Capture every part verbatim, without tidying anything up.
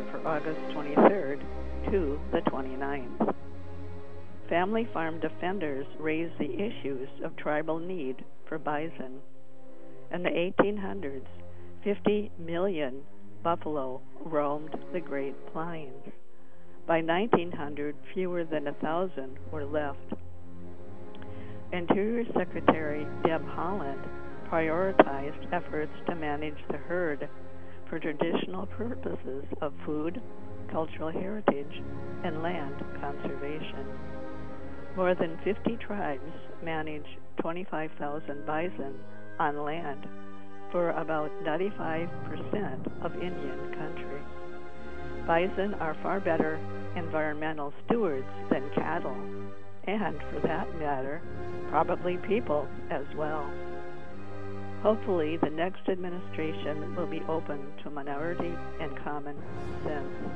for August twenty-third to the twenty-ninth. Family farm defenders raised the issues of tribal need for bison. In the eighteen hundreds, fifty million buffalo roamed the Great Plains. By nineteen hundred, fewer than a thousand were left. Interior Secretary Deb Haaland prioritized efforts to manage the herd for traditional purposes of food, cultural heritage, and land conservation. More than fifty tribes manage twenty-five thousand bison on land for about ninety-five percent of Indian country. Bison are far better environmental stewards than cattle, and for that matter, probably people as well. Hopefully, the next administration will be open to minority and common sense.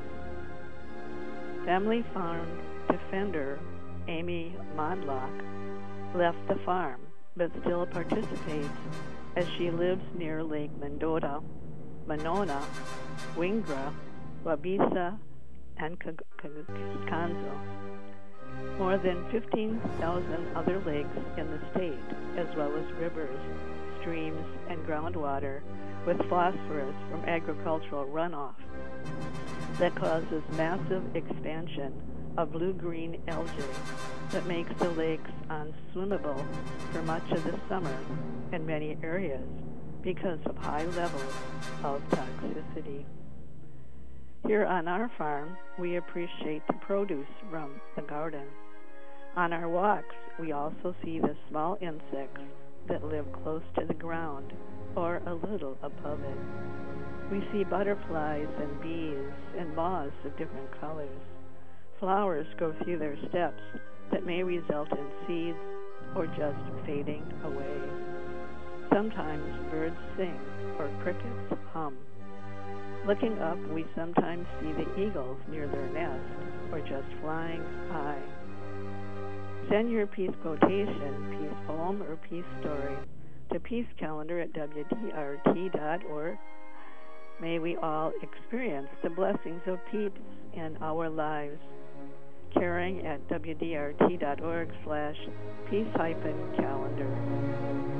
Family farm defender Amy Mondlock left the farm, but still participates as she lives near Lake Mendota, Monona, Wingra, Waubesa, and Kanzo. More than fifteen thousand other lakes in the state, as well as rivers, streams, and groundwater with phosphorus from agricultural runoff that causes massive expansion of blue-green algae that makes the lakes unswimmable for much of the summer in many areas because of high levels of toxicity. Here on our farm, we appreciate the produce from the garden. On our walks, we also see the small insects that live close to the ground or a little above it. We see butterflies and bees and moths of different colors. Flowers go through their steps that may result in seeds or just fading away. Sometimes birds sing or crickets hum. Looking up, we sometimes see the eagles near their nest or just flying high. Send your peace quotation, peace poem, or peace story to peace calendar at w d r t dot org. May we all experience the blessings of peace in our lives. Caring at w d r t dot org slash peace hyphen calendar.